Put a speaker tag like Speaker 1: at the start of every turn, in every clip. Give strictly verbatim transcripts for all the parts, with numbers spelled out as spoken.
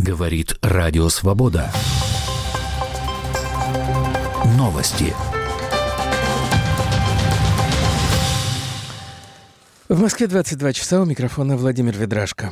Speaker 1: Говорит Радио Свобода. Новости.
Speaker 2: В Москве двадцать два часа, у микрофона Владимир Ведрашко.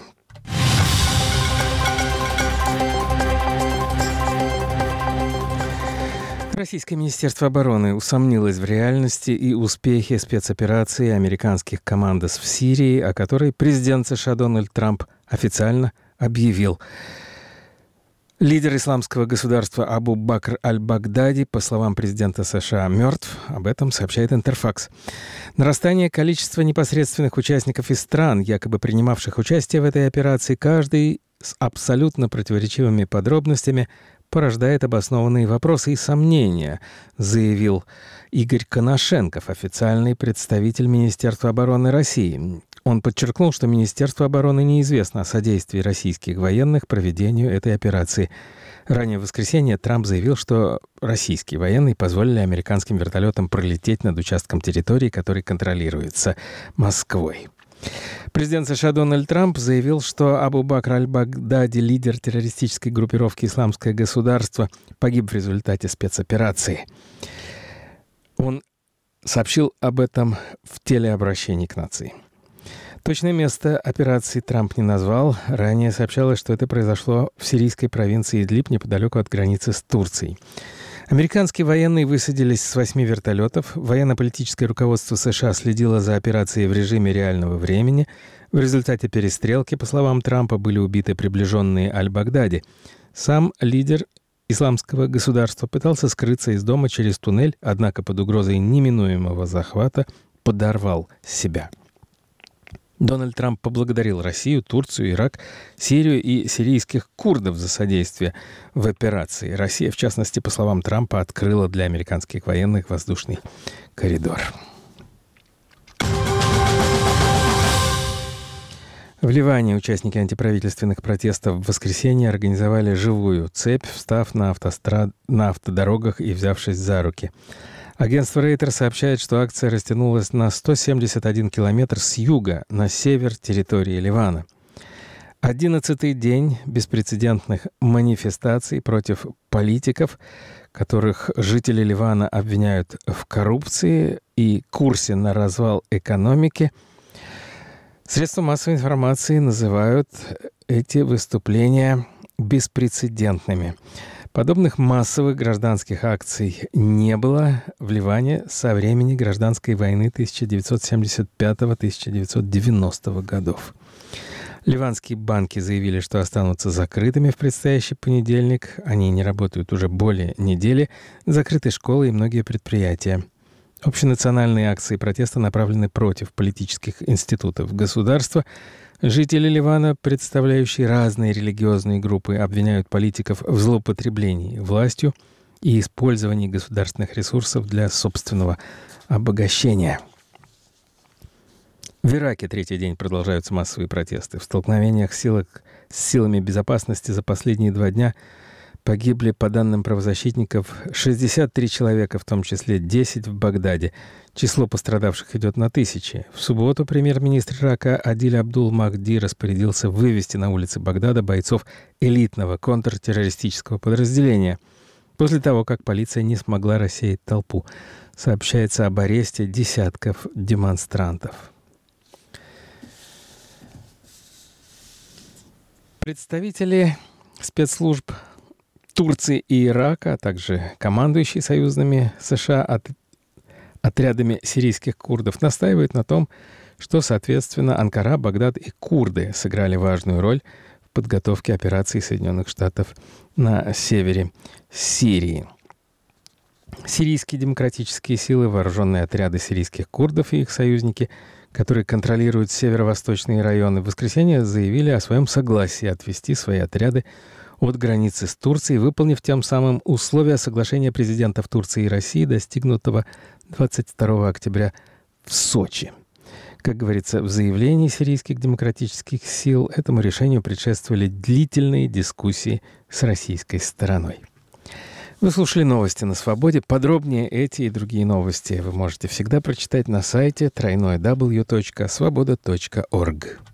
Speaker 2: Российское Министерство обороны усомнилось в реальности и успехе спецоперации американских командос в Сирии, о которой президент США Дональд Трамп официально объявил. Лидер исламского государства Абу Бакр аль-Багдади, по словам президента США, мертв. Об этом сообщает Интерфакс. Нарастание количества непосредственных участников из стран, якобы принимавших участие в этой операции, каждый с абсолютно противоречивыми подробностями, порождает обоснованные вопросы и сомнения, заявил Игорь Коношенков, официальный представитель Министерства обороны России. Он подчеркнул, что Министерству обороны неизвестно о содействии российских военных проведению этой операции. Ранее в воскресенье Трамп заявил, что российские военные позволили американским вертолетам пролететь над участком территории, который контролируется Москвой. Президент США Дональд Трамп заявил, что Абу Бакр аль-Багдади, лидер террористической группировки «Исламское государство», погиб в результате спецоперации. Он сообщил об этом в телеобращении к нации. Точное место операции Трамп не назвал. Ранее сообщалось, что это произошло в сирийской провинции Идлиб, неподалеку от границы с Турцией. Американские военные высадились с восьми вертолетов. Военно-политическое руководство США следило за операцией в режиме реального времени. В результате перестрелки, по словам Трампа, были убиты приближенные аль-Багдади. Сам лидер исламского государства пытался скрыться из дома через туннель, однако под угрозой неминуемого захвата подорвал себя. Дональд Трамп поблагодарил Россию, Турцию, Ирак, Сирию и сирийских курдов за содействие в операции. Россия, в частности, по словам Трампа, открыла для американских военных воздушный коридор. В Ливане участники антиправительственных протестов в воскресенье организовали живую цепь, встав на, автострад... на автодорогах и взявшись за руки. Агентство Рейтер сообщает, что акция растянулась на сто семьдесят один километр с юга на север территории Ливана. Одиннадцатый день беспрецедентных манифестаций против политиков, которых жители Ливана обвиняют в коррупции и курсе на развал экономики. Средства массовой информации называют эти выступления беспрецедентными. Подобных массовых гражданских акций не было в Ливане со времени гражданской войны тысяча девятьсот семьдесят пятого — тысяча девятьсот девяностого годов. Ливанские банки заявили, что останутся закрытыми в предстоящий понедельник. Они не работают уже более недели. Закрыты школы и многие предприятия. Общенациональные акции протеста направлены против политических институтов государства. Жители Ливана, представляющие разные религиозные группы, обвиняют политиков в злоупотреблении властью и использовании государственных ресурсов для собственного обогащения. В Ираке третий день продолжаются массовые протесты. В столкновениях силок с силами безопасности за последние два дня погибли, по данным правозащитников, шестьдесят три человека, в том числе десять в Багдаде. Число пострадавших идет на тысячи. В субботу премьер-министр Ирака Адиль Абдул-Махди распорядился вывести на улицы Багдада бойцов элитного контртеррористического подразделения после того, как полиция не смогла рассеять толпу. Сообщается об аресте десятков демонстрантов. Представители спецслужб Турции и Ирака, а также командующие союзными США от, отрядами сирийских курдов настаивают на том, что, соответственно, Анкара, Багдад и курды сыграли важную роль в подготовке операции Соединенных Штатов на севере Сирии. Сирийские демократические силы, вооруженные отряды сирийских курдов и их союзники, которые контролируют северо-восточные районы, в воскресенье заявили о своем согласии отвести свои отряды от границы с Турцией, выполнив тем самым условия соглашения президентов Турции и России, достигнутого двадцать второго октября в Сочи. Как говорится в заявлении сирийских демократических сил, этому решению предшествовали длительные дискуссии с российской стороной. Вы слушали новости на Свободе. Подробнее эти и другие новости вы можете всегда прочитать на сайте дабл ю дабл ю дабл ю точка свобода точка орг.